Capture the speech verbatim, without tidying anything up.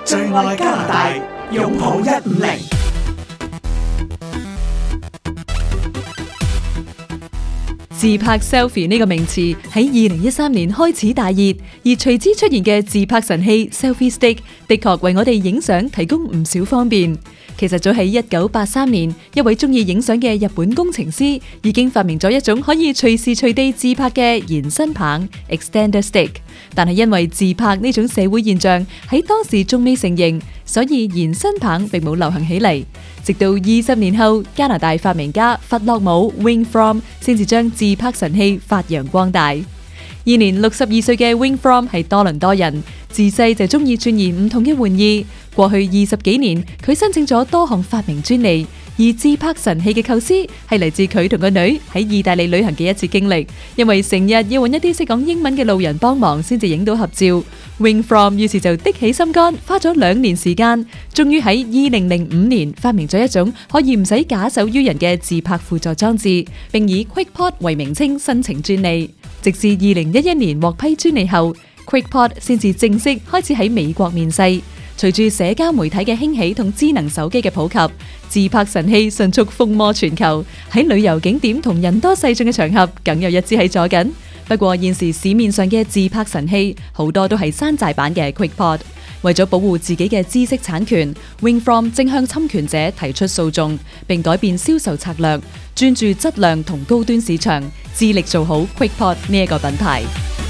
最愛加拿大，擁抱一五零。 自拍 selfie 呢個名詞喺二零一三年開始大熱，而隨之出現嘅自拍神器 Selfie Stick 的確為我哋影相提供唔少方便。其實早喺一九八三年，一位中意影相嘅日本工程師已經發明咗一種可以隨時隨地自拍嘅延伸棒 Extender Stick， 但係因為自拍呢種社會現象喺當時仲未成型，所以延伸棒並冇流行起嚟。直到二十年後，加拿大發明家弗洛姆 Wing From 先至將自拍神器發揚光大。現年六十二歲嘅 Wing From 係多倫多人，自細就中意鑽研唔同嘅玩意。過去二十幾年，佢申請咗多項發明專利。而自拍神器嘅構思係嚟自佢同個女喺意大利旅行嘅一次經歷，因為成日要揾一啲識講英文嘅路人幫忙先至影到合照。Wing From 於是就的起心肝，花咗兩年時間，終於喺二零零五年發明咗一種可以唔使假手於人嘅自拍輔助裝置，並以 QuickPod 為名稱申請專利。直至二零一一年獲批專利後，QuickPod 先至正式開始喺美國面世。隨住社交媒體嘅興起同智能手機嘅普及，自拍神器迅速風靡全球。喺旅遊景點同人多勢眾嘅場合，梗有一支喺左緊。不過現時市面上嘅自拍神器好多都係山寨版嘅 QuickPod。為咗保護自己嘅知識產權， Wing From 正向侵權者提出訴訟，並改變銷售策略，專注質量同高端市場，致力做好 QuickPod 呢一個品牌。